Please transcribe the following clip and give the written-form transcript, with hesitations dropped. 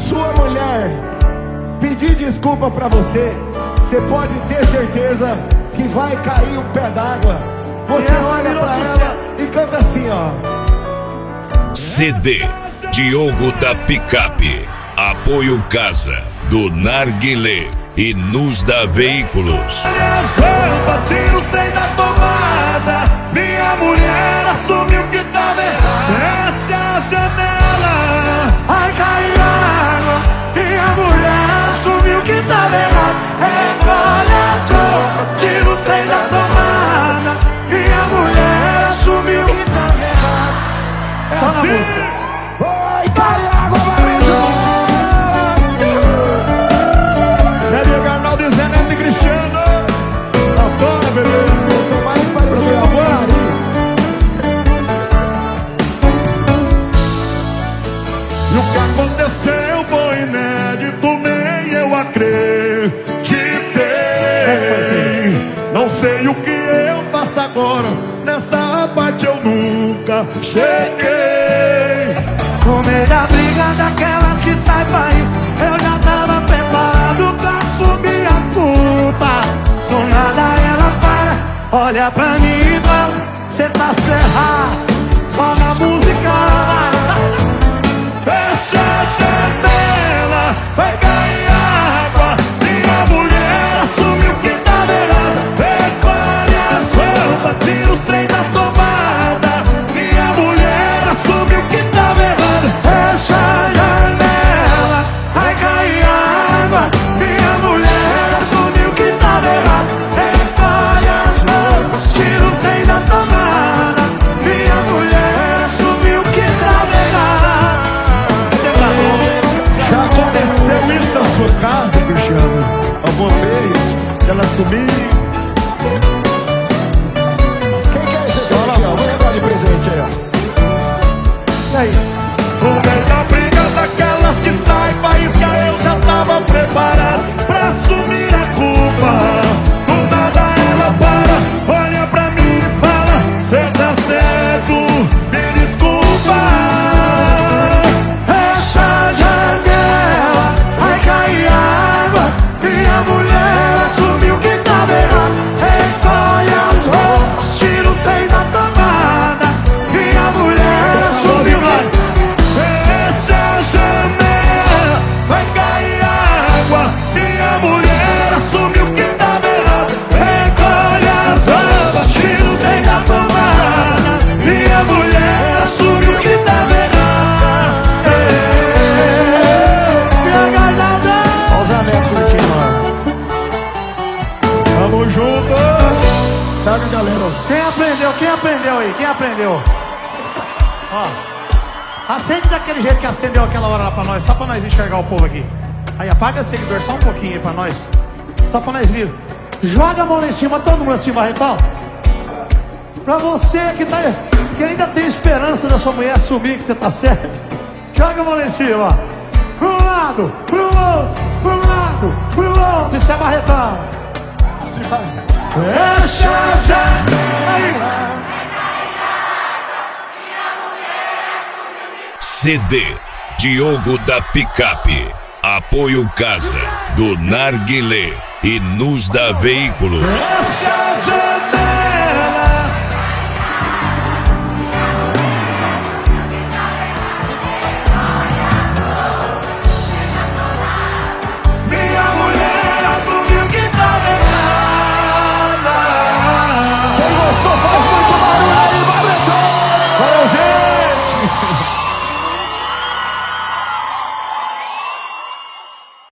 sua mulher pedir desculpa pra você, você pode ter certeza que vai cair um pé d'água. Você olha pra ela e canta assim, ó. CD Diogo da Picape. Apoio Casa do Narguilé e Nos da Veículos. Minhas roupas, tira os trem da tomada. Minha mulher assumiu que tava errado. Desce a janela, vai cair água. Minha mulher assumiu que tava errado. Recolhe as roupas, tira os trem da tomada. Minha mulher assumiu que tava errado. Assim, Vai cair água, Barreto! Sério, Arnaldo e Zé Neto e Cristiano. Adora, bebê. Eu tô mais parecendo a Guarani. E o que aconteceu foi inédito, nem eu acreditei. Não sei o que eu faço agora, nessa parte eu nunca cheguei. No meio da briga daquelas que sai país, eu já tava preparado pra assumir a culpa. Do nada ela para, olha pra mim e fala: cê tá cerrado, só na música. Fecha a janela, vai cair água. Minha mulher assumiu que tava errado. Recolhe as roupas, tira os trem da tomada. Minha mulher assumiu que tava errado. Fecha a janela, vai cair água. Minha mulher assumiu que tava errado. Recolhe as roupas, tira o trem da tomada. Minha mulher assumiu que tava errado. Já aconteceu isso na sua casa, Cristiano? Alguma vez? Ela sumiu? Quem quer esse aqui, ó? Vamos levar de presente aí, ó. E aí? No meio da briga daquelas que sai faísca, eu já tava preparado pra assumir a culpa. Do nada ela para, olha pra mim e fala: cê tá certo, me desculpa. Fecha a janela, vai cair água. Minha mulher assumiu que tava errado. Recolhe as roupas, tira os trem da tomada. Minha mulher assumiu que... Fecha a janela, vai cair água. Minha mulher assumiu que tava errado. Recolhe as roupas, tira os trem da tomada. Minha mulher assumiu que tava errado. Olha o Zé Neto curtindo, ó. Tamo junto. Sabe, galera? Quem aprendeu? Quem aprendeu aí? Quem aprendeu? Ó, acende daquele jeito que acendeu aquela hora lá pra nós, só pra nós enxergar o povo aqui. Aí apaga o seguidor só um pouquinho aí pra nós, só pra nós ver. Joga a mão lá em cima, todo mundo assim, Barretão. Pra você que ainda tem esperança da sua mulher assumir que você tá certo, joga a mão lá em cima. Pro lado, pro outro, pro lado, pro outro. Isso é Barretão. Assim vai. Fecha a janela. CD Diogo da Picape. Apoio Casa do Narguilé e Nos da Veículos. Fecha a janela. Minha mulher assumiu que tava errada. Quem gostou faz muito barulho aí, Barreto! Valeu, gente!